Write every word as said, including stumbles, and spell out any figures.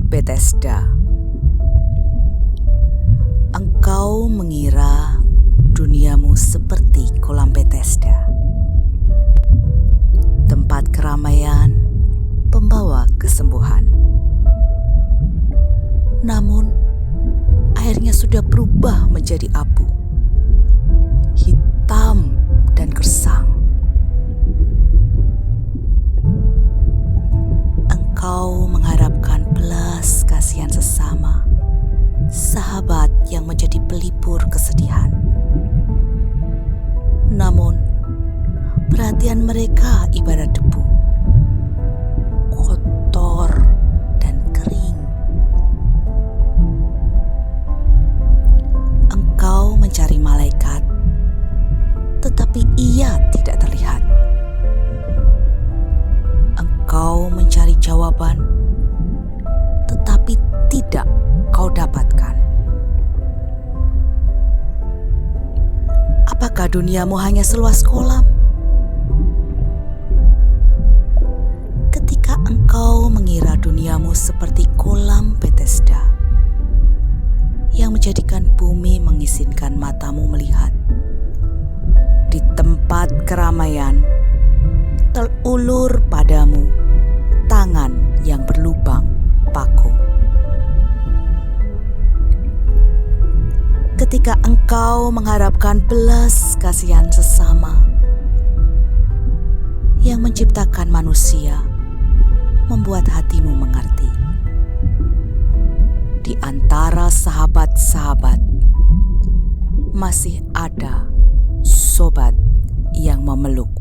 Bethesda. Engkau mengira duniamu seperti kolam Bethesda, tempat keramaian pembawa kesembuhan. Namun, airnya sudah berubah menjadi abu, hitam dan gersang. Engkau mengharapkan belas kasihan sesama, sahabat yang menjadi pelipur kesedihan. Namun, perhatian mereka ibarat debu, kotor dan kering. Engkau mencari malaikat, tetapi ia tidak terlihat. Engkau mencari jawaban, tetapi tidak kau dapatkan. Apakah duniamu hanya seluas kolam? Ketika engkau mengira duniamu seperti kolam Bethesda, yang menjadikan bumi mengizinkan matamu melihat, di tempat keramaian terulur padamu tangan yang berlubang paku. Ketika engkau mengharapkan belas kasihan sesama, yang menciptakan manusia membuat hatimu mengerti. Di antara sahabat-sahabat masih ada sobat yang memeluk